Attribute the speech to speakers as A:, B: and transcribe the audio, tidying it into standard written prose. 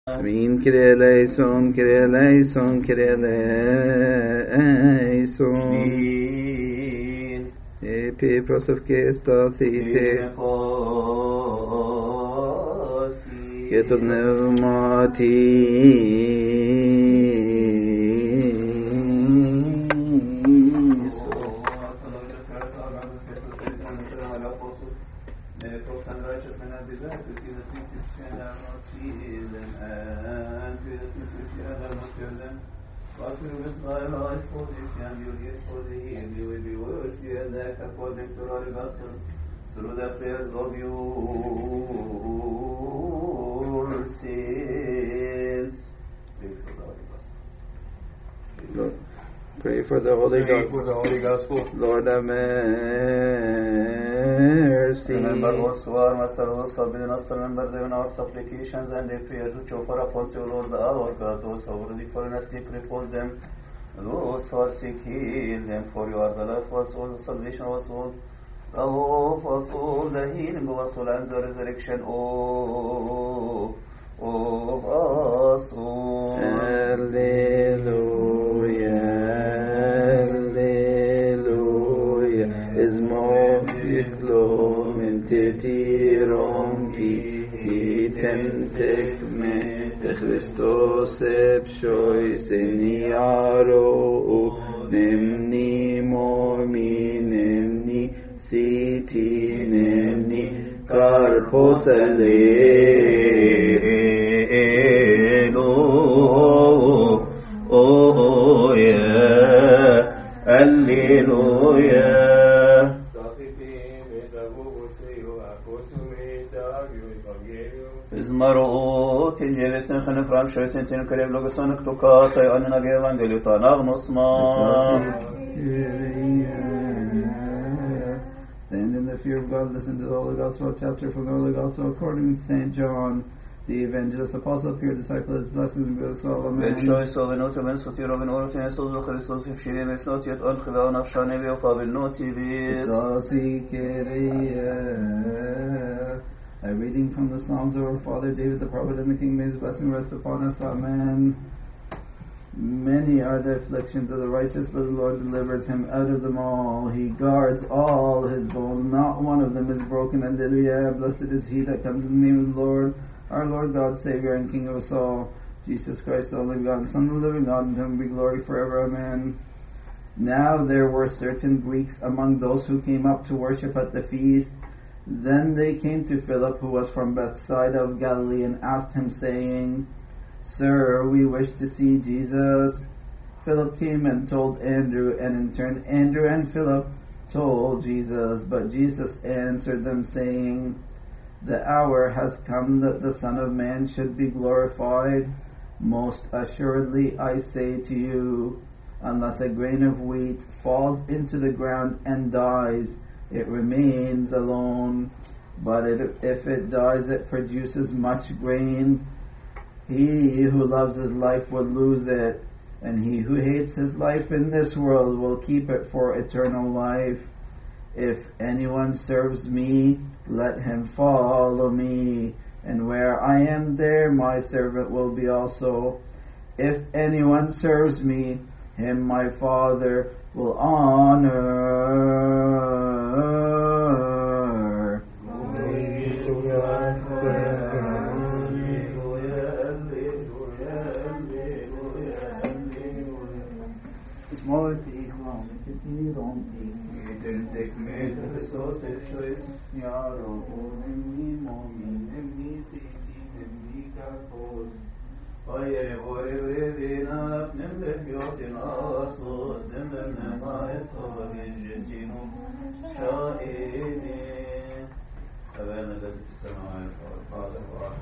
A: Amin. Kyrie eleison, Kyrie eleison, Kyrie eleison. Epi prosovke statite. Ketot
B: through the prayers of your saints.
A: Pray for the Holy Gospel. Lord have mercy.
B: Remember also our Master, those who have been in us, remember them in our supplications and their prayers which offer upon you, Lord our God. Those who have already fallen asleep, repose them. Those who are sick, heal them. For you are the life of us all, the salvation of us all, the hope of us all, the healing of us all, and the resurrection of us all.
A: Alleluia, Alleluia. Ismo Rom Hitem me te Christos epshoi seniaro nemni momi nemni siti nemni karpos Alleluia.
B: Izmarot in jevesen khane fram shoysen tin kare blogoson ktoka tay anna ge evangeliu ta nagnosma.
A: Stand in the fear of God, listen to the Holy Gospel chapter from the Holy Gospel according to St. John, the evangelist, apostle, pure disciple, his blessed and good soul. Amen.
B: Ben shoy so venot ben sotiro ben orot en so Christos fshire mefnot yet on khila nafshane ve fa ben noti bi.
A: Sasi Kyrie. A reading from the Psalms of our Father David the prophet and the King. May his blessing rest upon us. Amen. Many are the afflictions of the righteous, but the Lord delivers him out of them all. He guards all his bones, not one of them is broken. Alleluia. Blessed is he that comes in the name of the Lord, our Lord God, Savior and King of us all, Jesus Christ, the only God, Son of the living God, and to him be glory forever. Amen. Now there were certain Greeks among those who came up to worship at the feast. Then they came to Philip, who was from Bethsaida of Galilee, and asked him, saying, Sir, we wish to see Jesus. Philip came and told Andrew, and in turn Andrew and Philip told Jesus. But Jesus answered them, saying, The hour has come that the Son of Man should be glorified. Most assuredly I say to you, unless a grain of wheat falls into the ground and dies, it remains alone, but if it dies, it produces much grain. He who loves his life will lose it, and he who hates his life in this world will keep it for eternal life. If anyone serves me, let him follow me, and where I am, there my servant will be also. If anyone serves me, him my Father will honor.
B: Oye, ore brevina, nembe fiotina, sos, dembe nema esor, jetino, shaini. Avena, that is the Father.